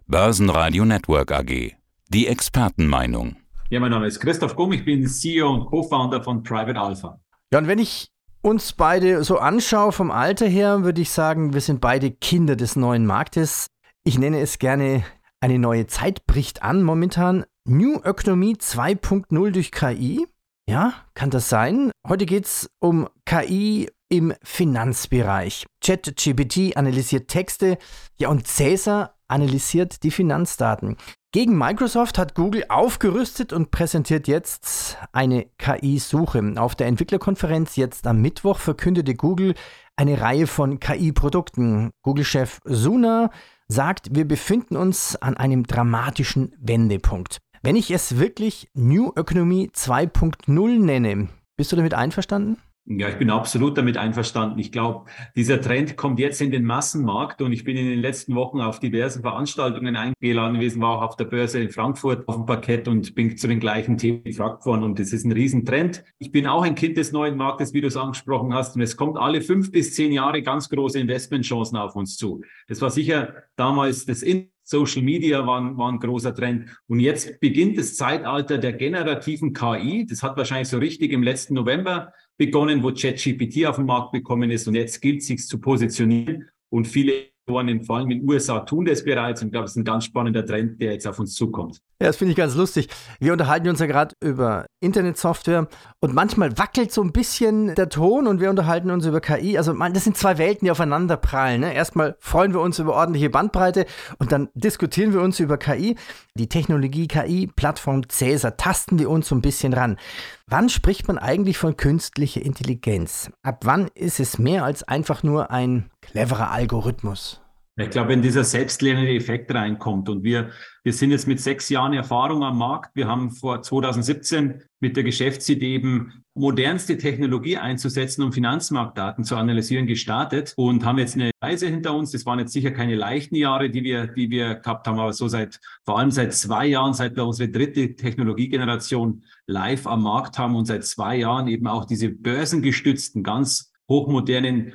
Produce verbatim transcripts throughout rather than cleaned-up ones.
Börsenradio Network A G. Die Expertenmeinung. Ja, mein Name ist Christoph Gumm, ich bin C E O und Co-Founder von Private Alpha. Ja, und wenn ich uns beide so anschaue vom Alter her, würde ich sagen, wir sind beide Kinder des neuen Marktes. Ich nenne es gerne, eine neue Zeit bricht an momentan. New Economy zwei Punkt null durch K I. Ja, kann das sein? Heute geht es um K I im Finanzbereich. ChatGPT analysiert Texte, ja, und Caesar analysiert die Finanzdaten. Gegen Microsoft hat Google aufgerüstet und präsentiert jetzt eine K I-Suche. Auf der Entwicklerkonferenz jetzt am Mittwoch verkündete Google eine Reihe von K I-Produkten. Google-Chef Sundar sagt, wir befinden uns an einem dramatischen Wendepunkt. Wenn ich es wirklich New Economy zwei Punkt null nenne, bist du damit einverstanden? Ja, ich bin absolut damit einverstanden. Ich glaube, dieser Trend kommt jetzt in den Massenmarkt und ich bin in den letzten Wochen auf diverse Veranstaltungen eingeladen gewesen, war auch auf der Börse in Frankfurt auf dem Parkett und bin zu den gleichen Themen gefragt worden und das ist ein Riesentrend. Ich bin auch ein Kind des neuen Marktes, wie du es angesprochen hast, und es kommt alle fünf bis zehn Jahre ganz große Investmentchancen auf uns zu. Das war sicher damals das in Social Media war, war ein großer Trend. Und jetzt beginnt das Zeitalter der generativen K I. Das hat wahrscheinlich so richtig im letzten November begonnen, wo ChatGPT auf den Markt gekommen ist. Und jetzt gilt es, sich zu positionieren. Und viele Investoren, vor allem in den U S A, tun das bereits. Und ich glaube, es ist ein ganz spannender Trend, der jetzt auf uns zukommt. Ja, das finde ich ganz lustig. Wir unterhalten uns ja gerade über Internetsoftware und manchmal wackelt so ein bisschen der Ton und wir unterhalten uns über K I. Also das sind zwei Welten, die aufeinander prallen. Ne? Erstmal freuen wir uns über ordentliche Bandbreite und dann diskutieren wir uns über K I. Die Technologie K I-Plattform Caesar, tasten wir uns so ein bisschen ran. Wann spricht man eigentlich von künstlicher Intelligenz? Ab wann ist es mehr als einfach nur ein cleverer Algorithmus? Ich glaube, wenn dieser selbstlernende Effekt reinkommt und wir, wir sind jetzt mit sechs Jahren Erfahrung am Markt, wir haben vor zwanzig siebzehn mit der Geschäftsidee eben modernste Technologie einzusetzen, um Finanzmarktdaten zu analysieren, gestartet und haben jetzt eine Reise hinter uns. Das waren jetzt sicher keine leichten Jahre, die wir, die wir gehabt haben, aber so seit, vor allem seit zwei Jahren, seit wir unsere dritte Technologiegeneration live am Markt haben und seit zwei Jahren eben auch diese börsengestützten, ganz hochmodernen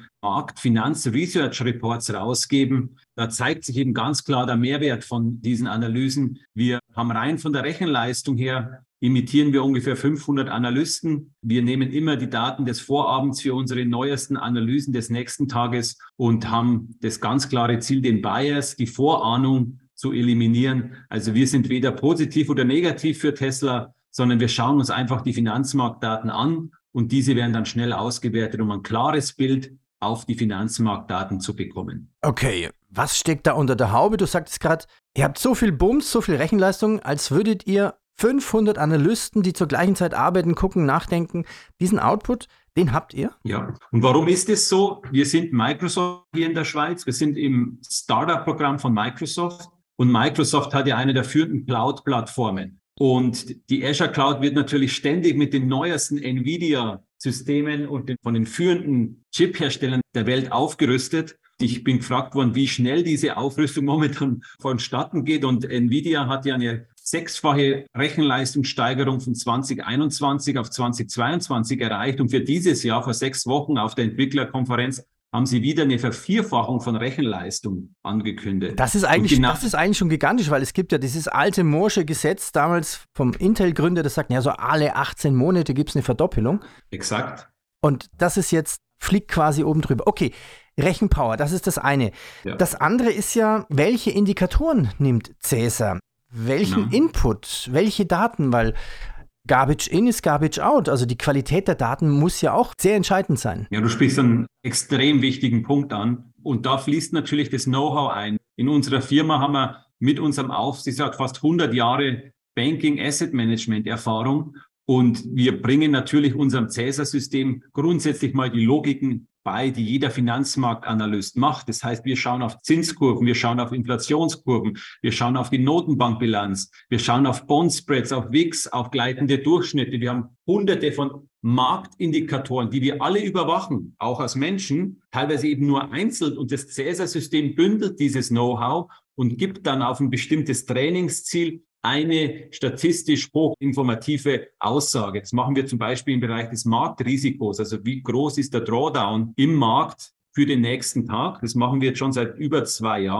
Markt-Finanz-Research-Reports rausgeben. Da zeigt sich eben ganz klar der Mehrwert von diesen Analysen. Wir haben rein von der Rechenleistung her, imitieren wir ungefähr fünfhundert Analysten. Wir nehmen immer die Daten des Vorabends für unsere neuesten Analysen des nächsten Tages und haben das ganz klare Ziel, den Bias, die Vorahnung zu eliminieren. Also wir sind weder positiv oder negativ für Tesla, sondern wir schauen uns einfach die Finanzmarktdaten an. Und diese werden dann schnell ausgewertet, um ein klares Bild auf die Finanzmarktdaten zu bekommen. Okay, was steckt da unter der Haube? Du sagtest gerade, ihr habt so viel Bums, so viel Rechenleistung, als würdet ihr fünfhundert Analysten, die zur gleichen Zeit arbeiten, gucken, nachdenken. Diesen Output, den habt ihr? Ja, und warum ist es so? Wir sind Microsoft hier in der Schweiz. Wir sind im Startup-Programm von Microsoft. Und Microsoft hat ja eine der führenden Cloud-Plattformen. Und die Azure Cloud wird natürlich ständig mit den neuesten NVIDIA-Systemen und den, von den führenden Chip-Herstellern der Welt aufgerüstet. Ich bin gefragt worden, wie schnell diese Aufrüstung momentan vonstatten geht. Und NVIDIA hat ja eine sechsfache Rechenleistungssteigerung von zwanzig einundzwanzig auf zwanzig zweiundzwanzig erreicht. Und für dieses Jahr, vor sechs Wochen auf der Entwicklerkonferenz, haben sie wieder eine Vervierfachung von Rechenleistung angekündigt. Das ist eigentlich, genau, das ist eigentlich schon gigantisch, weil es gibt ja dieses alte Moore'sche Gesetz damals vom Intel-Gründer, das sagt, ja, so alle achtzehn Monate gibt es eine Verdoppelung. Exakt. Und das ist jetzt, fliegt quasi oben drüber. Okay, Rechenpower, das ist das eine. Ja. Das andere ist ja, welche Indikatoren nimmt Caesar? Welchen ja. Input, welche Daten? Weil Garbage in ist Garbage out. Also die Qualität der Daten muss ja auch sehr entscheidend sein. Ja, du sprichst einen extrem wichtigen Punkt an. Und da fließt natürlich das Know-how ein. In unserer Firma haben wir mit unserem Aufsichtsrat fast hundert Jahre Banking Asset Management Erfahrung. Und wir bringen natürlich unserem Caesar-System grundsätzlich mal die Logiken bei, die jeder Finanzmarktanalyst macht. Das heißt, wir schauen auf Zinskurven, wir schauen auf Inflationskurven, wir schauen auf die Notenbankbilanz, wir schauen auf Bondspreads, auf W I X, auf gleitende Durchschnitte. Wir haben hunderte von Marktindikatoren, die wir alle überwachen, auch als Menschen, teilweise eben nur einzeln. Und das Caesar-System bündelt dieses Know-how und gibt dann auf ein bestimmtes Trainingsziel eine statistisch hochinformative Aussage. Das machen wir zum Beispiel im Bereich des Marktrisikos. Also wie groß ist der Drawdown im Markt für den nächsten Tag? Das machen wir jetzt schon seit über zwei Jahren.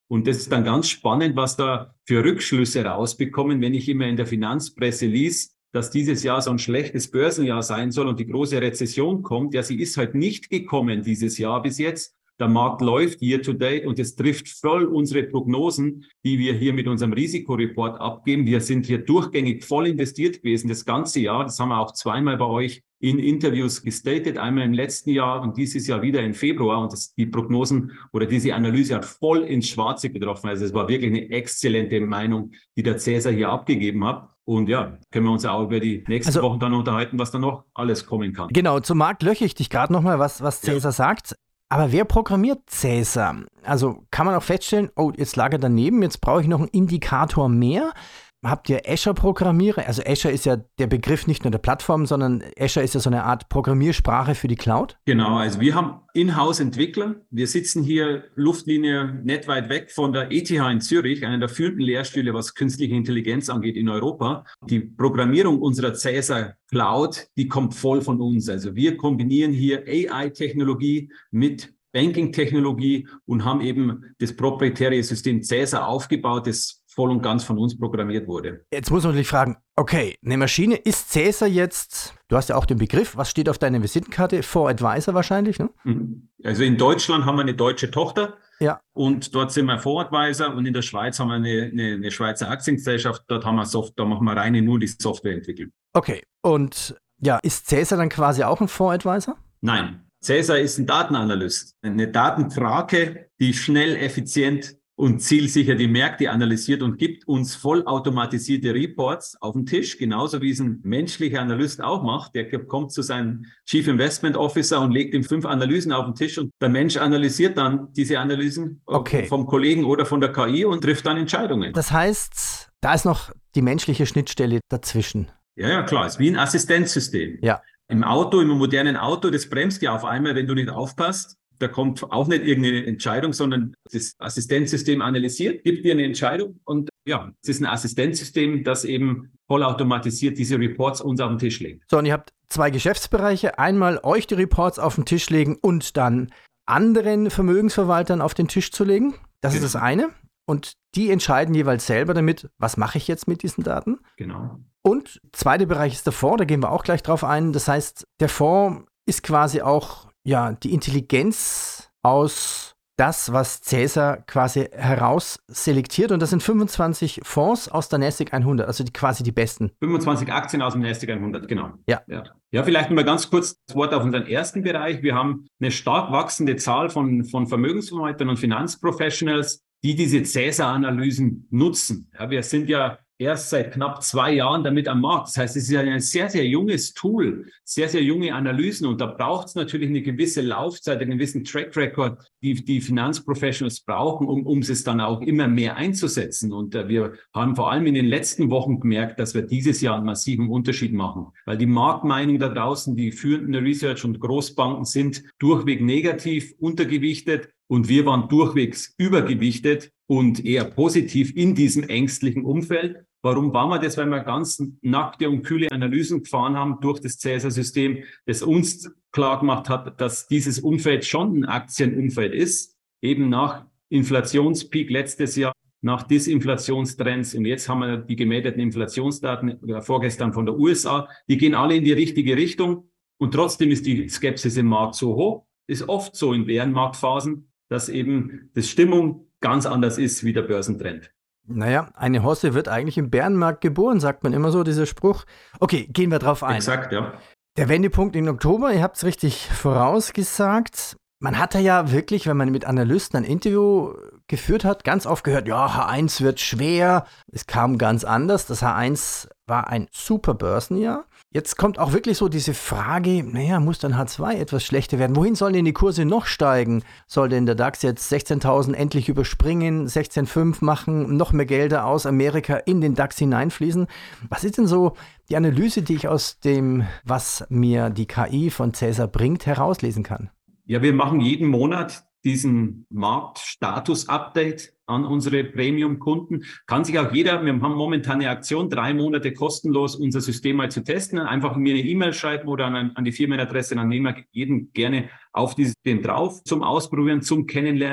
Und das ist dann ganz spannend, was da für Rückschlüsse rausbekommen, wenn ich immer in der Finanzpresse lies, dass dieses Jahr so ein schlechtes Börsenjahr sein soll und die große Rezession kommt. Ja, sie ist halt nicht gekommen dieses Jahr bis jetzt. Der Markt läuft year to date und es trifft voll unsere Prognosen, die wir hier mit unserem Risikoreport abgeben. Wir sind hier durchgängig voll investiert gewesen das ganze Jahr. Das haben wir auch zweimal bei euch in Interviews gestatet, einmal im letzten Jahr und dieses Jahr wieder im Februar. Und das, die Prognosen oder diese Analyse hat voll ins Schwarze getroffen. Also es war wirklich eine exzellente Meinung, die der Cäsar hier abgegeben hat. Und ja, können wir uns auch über die nächsten also, Wochen dann unterhalten, was da noch alles kommen kann. Genau, zum Markt löche ich dich gerade nochmal, was, was Cäsar ja. sagt. Aber wer programmiert Cäsar? Also kann man auch feststellen, oh, jetzt lag er daneben, jetzt brauche ich noch einen Indikator mehr. Habt ihr Azure-Programmierer? Also Azure ist ja der Begriff nicht nur der Plattform, sondern Azure ist ja so eine Art Programmiersprache für die Cloud. Genau, also wir haben Inhouse-Entwickler. Wir sitzen hier Luftlinie nicht weit weg von der E T H in Zürich, einer der führenden Lehrstühle, was künstliche Intelligenz angeht in Europa. Die Programmierung unserer Cäsar Cloud, die kommt voll von uns. Also wir kombinieren hier A I-Technologie mit Banking-Technologie und haben eben das proprietäre System Cäsar aufgebaut, das voll und ganz von uns programmiert wurde. Jetzt muss man natürlich fragen, okay, eine Maschine, ist Cäsar jetzt, du hast ja auch den Begriff, was steht auf deiner Visitenkarte? For-Advisor wahrscheinlich, ne? Also in Deutschland haben wir eine deutsche Tochter ja. und dort sind wir For-Advisor und in der Schweiz haben wir eine, eine, eine Schweizer Aktiengesellschaft, dort haben wir Soft, da machen wir reine nur die Software entwickeln. Okay, und ja, ist Cäsar dann quasi auch ein For-Advisor? Nein, Cäsar ist ein Datenanalyst, eine Datenkrake, die schnell, effizient und zielsicher die Märkte analysiert und gibt uns vollautomatisierte Reports auf den Tisch, genauso wie es ein menschlicher Analyst auch macht. Der kommt zu seinem Chief Investment Officer und legt ihm fünf Analysen auf den Tisch und der Mensch analysiert dann diese Analysen okay. vom Kollegen oder von der K I und trifft dann Entscheidungen. Das heißt, da ist noch die menschliche Schnittstelle dazwischen. Ja, ja, klar, ist wie ein Assistenzsystem. Ja. Im Auto, im modernen Auto, das bremst ja auf einmal, wenn du nicht aufpasst. Da kommt auch nicht irgendeine Entscheidung, sondern das Assistenzsystem analysiert, gibt dir eine Entscheidung und ja, es ist ein Assistenzsystem, das eben vollautomatisiert diese Reports uns auf den Tisch legt. So, und ihr habt zwei Geschäftsbereiche. Einmal euch die Reports auf den Tisch legen und dann anderen Vermögensverwaltern auf den Tisch zu legen. Das genau. ist das eine. Und die entscheiden jeweils selber damit, was mache ich jetzt mit diesen Daten. Genau. Und zweiter Bereich ist der Fonds, da gehen wir auch gleich drauf ein. Das heißt, der Fonds ist quasi auch ja, die Intelligenz aus das, was Cäsar quasi herausselektiert. Und das sind fünfundzwanzig Fonds aus der Nasdaq hundert, also die, quasi die besten. fünfundzwanzig Aktien aus dem Nasdaq hundert, genau. Ja. ja. Ja, vielleicht mal ganz kurz das Wort auf unseren ersten Bereich. Wir haben eine stark wachsende Zahl von, von Vermögensverwaltern und Finanzprofessionals, die diese Cäsar-Analysen nutzen. Ja, wir sind ja erst seit knapp zwei Jahren damit am Markt. Das heißt, es ist ja ein sehr, sehr junges Tool, sehr, sehr junge Analysen. Und da braucht es natürlich eine gewisse Laufzeit, einen gewissen Track Record, die die Finanzprofessionals brauchen, um, um es dann auch immer mehr einzusetzen. Und äh, wir haben vor allem in den letzten Wochen gemerkt, dass wir dieses Jahr einen massiven Unterschied machen. Weil die Marktmeinung da draußen, die führenden Research- und Großbanken sind durchweg negativ, untergewichtet. Und wir waren durchwegs übergewichtet und eher positiv in diesem ängstlichen Umfeld. Warum waren wir das? Weil wir ganz nackte und kühle Analysen gefahren haben durch das Cäsar-System, das uns klar gemacht hat, dass dieses Umfeld schon ein Aktienumfeld ist, eben nach Inflationspeak letztes Jahr, nach Disinflationstrends. Und jetzt haben wir die gemeldeten Inflationsdaten vorgestern von der U S A. Die gehen alle in die richtige Richtung. Und trotzdem ist die Skepsis im Markt so hoch. Ist oft so in Bärenmarktphasen, dass eben die Stimmung ganz anders ist wie der Börsentrend. Naja, eine Hosse wird eigentlich im Bärenmarkt geboren, sagt man immer so, dieser Spruch. Okay, gehen wir drauf ein. Exakt, ja. Der Wendepunkt im Oktober, ihr habt es richtig vorausgesagt. Man hat ja wirklich, wenn man mit Analysten ein Interview geführt hat, ganz oft gehört, ja, H eins wird schwer. Es kam ganz anders. Das H eins war ein super Börsenjahr. Jetzt kommt auch wirklich so diese Frage, naja, muss dann H zwei etwas schlechter werden? Wohin sollen denn die Kurse noch steigen? Soll denn der DAX jetzt sechzehntausend endlich überspringen, sechzehn Komma fünf machen, noch mehr Gelder aus Amerika in den DAX hineinfließen? Was ist denn so die Analyse, die ich aus dem, was mir die K I von Cäsar bringt, herauslesen kann? Ja, wir machen jeden Monat diesen Marktstatus-Update an unsere Premium-Kunden. Kann sich auch jeder, wir haben momentan eine Aktion, drei Monate kostenlos unser System mal zu testen. Einfach mir eine E-Mail schreiben oder an, an die Firmenadresse, dann nehmen wir jeden gerne auf dieses System drauf zum Ausprobieren, zum Kennenlernen.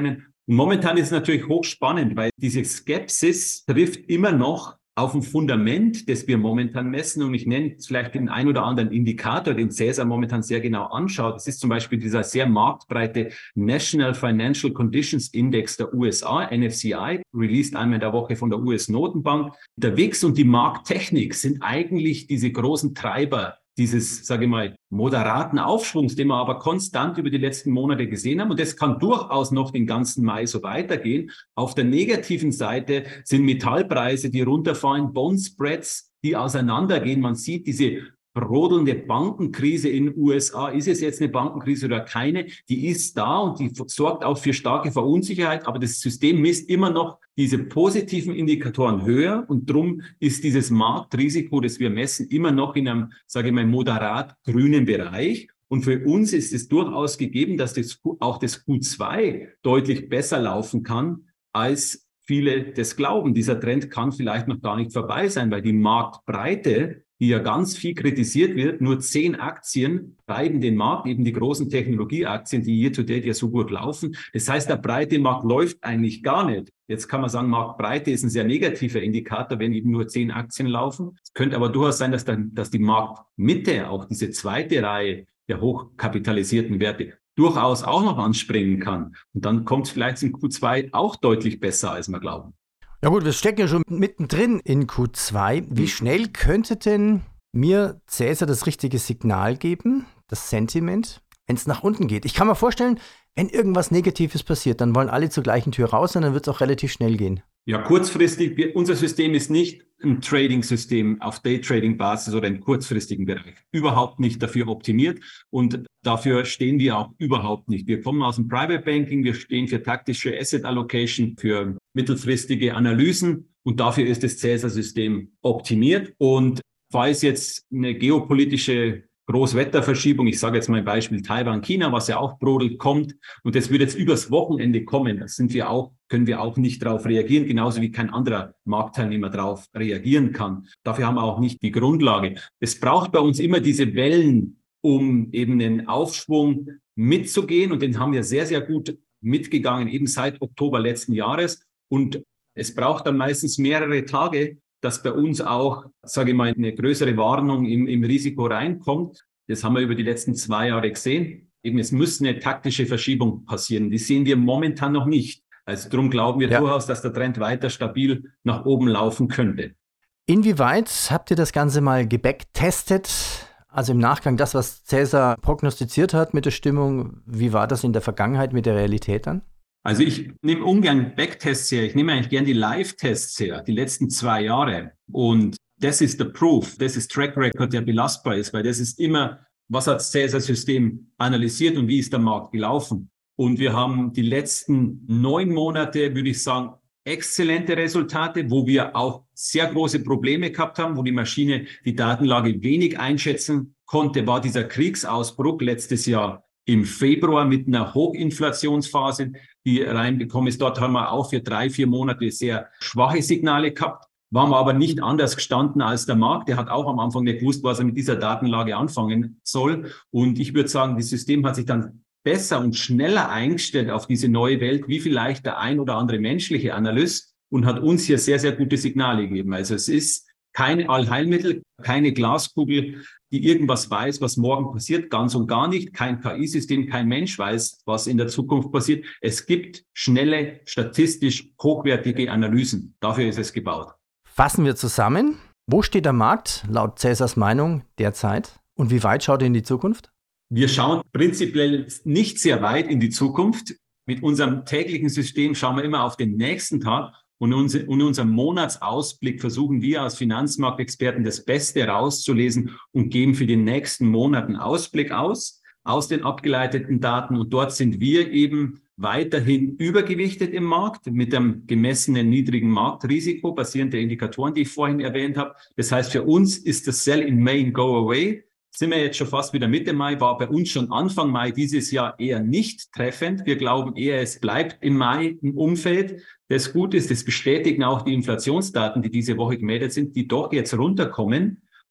Und momentan ist es natürlich hochspannend, weil diese Skepsis trifft immer noch auf ein Fundament, das wir momentan messen. Und ich nenne vielleicht den ein oder anderen Indikator, den Cäsar momentan sehr genau anschaut. Das ist zum Beispiel dieser sehr marktbreite National Financial Conditions Index der U S A, N F C I, released einmal in der Woche von der U S-Notenbank. Der W I X und die Markttechnik sind eigentlich diese großen Treiber dieses, sage ich mal, moderaten Aufschwungs, den wir aber konstant über die letzten Monate gesehen haben. Und das kann durchaus noch den ganzen Mai so weitergehen. Auf der negativen Seite sind Metallpreise, die runterfallen, Bond-Spreads, die auseinandergehen. Man sieht diese brodelnde Bankenkrise in den U S A. Ist es jetzt eine Bankenkrise oder keine? Die ist da und die sorgt auch für starke Verunsicherheit. Aber das System misst immer noch diese positiven Indikatoren höher. Und drum ist dieses Marktrisiko, das wir messen, immer noch in einem, sage ich mal, moderat grünen Bereich. Und für uns ist es durchaus gegeben, dass das, auch das Q zwei deutlich besser laufen kann, als viele das glauben. Dieser Trend kann vielleicht noch gar nicht vorbei sein, weil die Marktbreite, die ja ganz viel kritisiert wird, nur zehn Aktien treiben den Markt, eben die großen Technologieaktien, die year to date ja so gut laufen. Das heißt, der breite Markt läuft eigentlich gar nicht. Jetzt kann man sagen, Marktbreite ist ein sehr negativer Indikator, wenn eben nur zehn Aktien laufen. Es könnte aber durchaus sein, dass dann, dass die Marktmitte, auch diese zweite Reihe der hochkapitalisierten Werte, durchaus auch noch anspringen kann. Und dann kommt es vielleicht im Q zwei auch deutlich besser, als wir glauben. Ja gut, wir stecken ja schon mittendrin in Q zwei. Wie schnell könnte denn mir Cäsar das richtige Signal geben, das Sentiment, wenn es nach unten geht? Ich kann mir vorstellen, wenn irgendwas Negatives passiert, dann wollen alle zur gleichen Tür raus und dann wird es auch relativ schnell gehen. Ja, kurzfristig, wir, unser System ist nicht ein Trading-System auf Day-Trading-Basis oder im kurzfristigen Bereich. Überhaupt nicht dafür optimiert und dafür stehen wir auch überhaupt nicht. Wir kommen aus dem Private Banking, wir stehen für taktische Asset Allocation, für mittelfristige Analysen und dafür ist das Cäsar-System optimiert. Und falls jetzt eine geopolitische Großwetterverschiebung, ich sage jetzt mal ein Beispiel Taiwan, China, was ja auch brodelt, kommt und das wird jetzt übers Wochenende kommen, da sind wir auch, können wir auch nicht darauf reagieren, genauso wie kein anderer Marktteilnehmer darauf reagieren kann. Dafür haben wir auch nicht die Grundlage. Es braucht bei uns immer diese Wellen, um eben den Aufschwung mitzugehen und den haben wir sehr, sehr gut mitgegangen, eben seit Oktober letzten Jahres und es braucht dann meistens mehrere Tage, dass bei uns auch, sage ich mal, eine größere Warnung im, im Risiko reinkommt. Das haben wir über die letzten zwei Jahre gesehen. Eben, es muss eine taktische Verschiebung passieren. Die sehen wir momentan noch nicht. Also darum glauben wir ja durchaus, dass der Trend weiter stabil nach oben laufen könnte. Inwieweit habt ihr das Ganze mal gebacktestet? Also im Nachgang das, was Cäsar prognostiziert hat mit der Stimmung, wie war das in der Vergangenheit mit der Realität dann? Also ich nehme ungern Backtests her, ich nehme eigentlich gern die Live-Tests her, die letzten zwei Jahre. Und das ist der Proof, das ist Track Record, der belastbar ist, weil das ist immer, was hat das Cäsar-System analysiert und wie ist der Markt gelaufen. Und wir haben die letzten neun Monate, würde ich sagen, exzellente Resultate, wo wir auch sehr große Probleme gehabt haben, wo die Maschine die Datenlage wenig einschätzen konnte, war dieser Kriegsausbruch letztes Jahr im Februar mit einer Hochinflationsphase, die reingekommen ist. Dort haben wir auch für drei, vier Monate sehr schwache Signale gehabt, waren wir aber nicht anders gestanden als der Markt. Der hat auch am Anfang nicht gewusst, was er mit dieser Datenlage anfangen soll. Und ich würde sagen, das System hat sich dann besser und schneller eingestellt auf diese neue Welt, wie vielleicht der ein oder andere menschliche Analyst und hat uns hier sehr, sehr gute Signale gegeben. Also es ist keine Allheilmittel, keine Glaskugel, die irgendwas weiß, was morgen passiert, ganz und gar nicht. Kein K I-System, kein Mensch weiß, was in der Zukunft passiert. Es gibt schnelle, statistisch hochwertige Analysen. Dafür ist es gebaut. Fassen wir zusammen. Wo steht der Markt laut Cäsars Meinung derzeit und wie weit schaut er in die Zukunft? Wir schauen prinzipiell nicht sehr weit in die Zukunft. Mit unserem täglichen System schauen wir immer auf den nächsten Tag. Und in unserem Monatsausblick versuchen wir als Finanzmarktexperten das Beste rauszulesen und geben für den nächsten Monat einen Ausblick aus, aus den abgeleiteten Daten. Und dort sind wir eben weiterhin übergewichtet im Markt mit dem gemessenen niedrigen Marktrisiko basierend der Indikatoren, die ich vorhin erwähnt habe. Das heißt, für uns ist das Sell in May and Go Away. Sind wir jetzt schon fast wieder Mitte Mai, war bei uns schon Anfang Mai dieses Jahr eher nicht treffend. Wir glauben eher, es bleibt im Mai im Umfeld. Das gut ist, das bestätigen auch die Inflationsdaten, die diese Woche gemeldet sind, die doch jetzt runterkommen.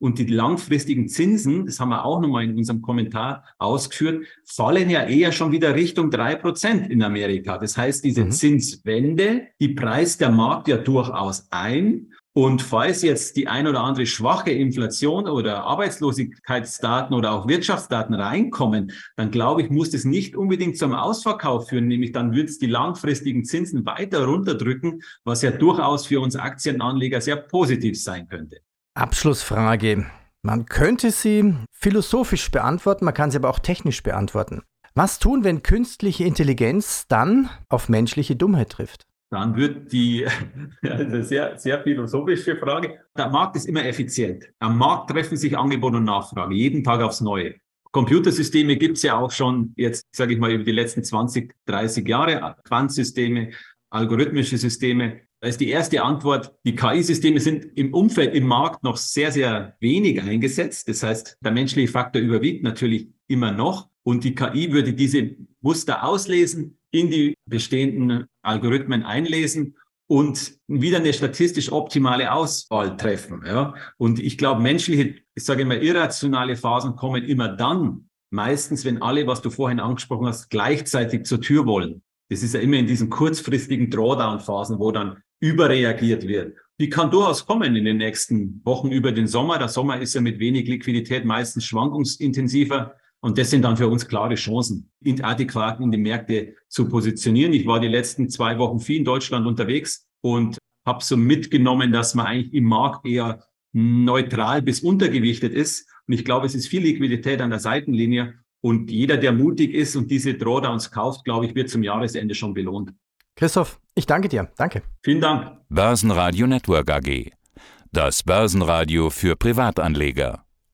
Und die langfristigen Zinsen, das haben wir auch nochmal in unserem Kommentar ausgeführt, fallen ja eher schon wieder Richtung drei Prozent in Amerika. Das heißt, diese mhm. Zinswende, die preist der Markt ja durchaus ein. Und falls jetzt die ein oder andere schwache Inflation oder Arbeitslosigkeitsdaten oder auch Wirtschaftsdaten reinkommen, dann glaube ich, muss das nicht unbedingt zum Ausverkauf führen. Nämlich dann wird es die langfristigen Zinsen weiter runterdrücken, was ja durchaus für uns Aktienanleger sehr positiv sein könnte. Abschlussfrage. Man könnte sie philosophisch beantworten, man kann sie aber auch technisch beantworten. Was tun, wenn künstliche Intelligenz dann auf menschliche Dummheit trifft? Dann wird die, ja, das ist eine sehr, sehr philosophische Frage. Der Markt ist immer effizient. Am Markt treffen sich Angebot und Nachfrage, jeden Tag aufs Neue. Computersysteme gibt es ja auch schon jetzt, sage ich mal, über die letzten zwanzig, dreißig Jahre. Quantsysteme, algorithmische Systeme. Da ist die erste Antwort, die K I-Systeme sind im Umfeld, im Markt noch sehr, sehr wenig eingesetzt. Das heißt, der menschliche Faktor überwiegt natürlich immer noch. Und die K I würde diese Muster auslesen, in die bestehenden Algorithmen einlesen und wieder eine statistisch optimale Auswahl treffen. Ja. Und ich glaube, menschliche, ich sage immer, irrationale Phasen kommen immer dann, meistens, wenn alle, was du vorhin angesprochen hast, gleichzeitig zur Tür wollen. Das ist ja immer in diesen kurzfristigen Drawdown-Phasen, wo dann überreagiert wird. Die kann durchaus kommen in den nächsten Wochen über den Sommer. Der Sommer ist ja mit wenig Liquidität meistens schwankungsintensiver. Und das sind dann für uns klare Chancen, adäquat in die Märkte zu positionieren. Ich war die letzten zwei Wochen viel in Deutschland unterwegs und habe so mitgenommen, dass man eigentlich im Markt eher neutral bis untergewichtet ist. Und ich glaube, es ist viel Liquidität an der Seitenlinie. Und jeder, der mutig ist und diese Drawdowns kauft, glaube ich, wird zum Jahresende schon belohnt. Christoph, ich danke dir. Danke. Vielen Dank. Börsenradio Network A G. Das Börsenradio für Privatanleger.